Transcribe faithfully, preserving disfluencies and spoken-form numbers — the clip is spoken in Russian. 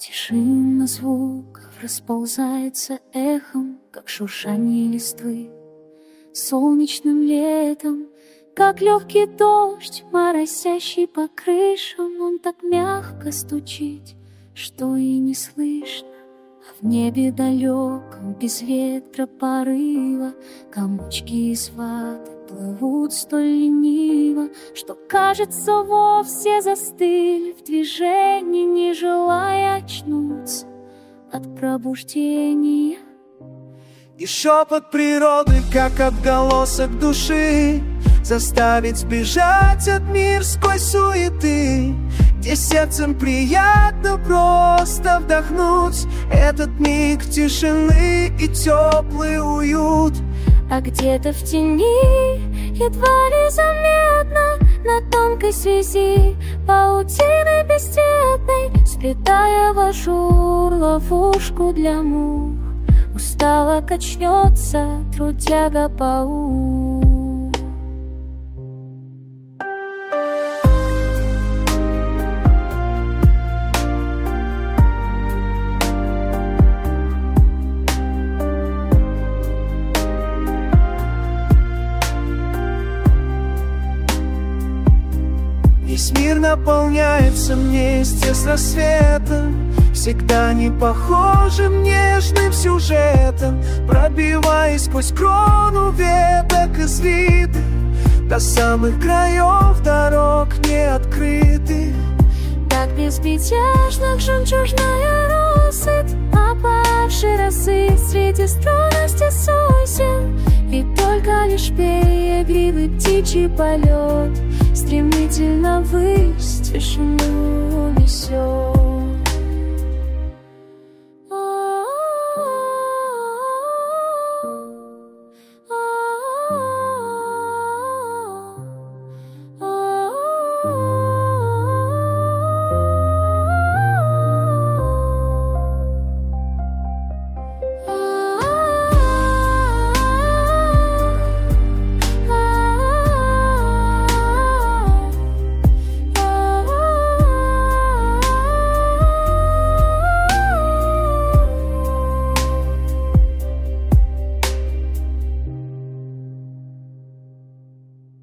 Тишина звуков расползается эхом, как шуршание листвы. Солнечным летом, как легкий дождь, моросящий по крышам, он так мягко стучит, что и не слышно. А в небе далеком, без ветра порыва, комочки из ваты плывут столь лениво, что, кажется, вовсе застыли в движении, не желая очнуться от пробуждения. И шепот природы, как отголосок души, заставить сбежать от мирской суеты, где сердцем приятно просто вдохнуть этот миг тишины и теплый уют. А где-то в тени, едва ли заметно, на тонкой связи паутины бесцветной, сплетая в ажур ловушку для мух, устало качнется трудяга-паук. Весь мир наполняется вместе с рассветом, всегда не похожим нежным сюжетом, пробиваясь сквозь крону веток извитых до самых краев дорог неоткрытых. Так безмятежно жемчужная россыпь, опавшей росы среди стройности сосен. Ведь только лишь перья птичий полет стремительно ввысь тишину несет.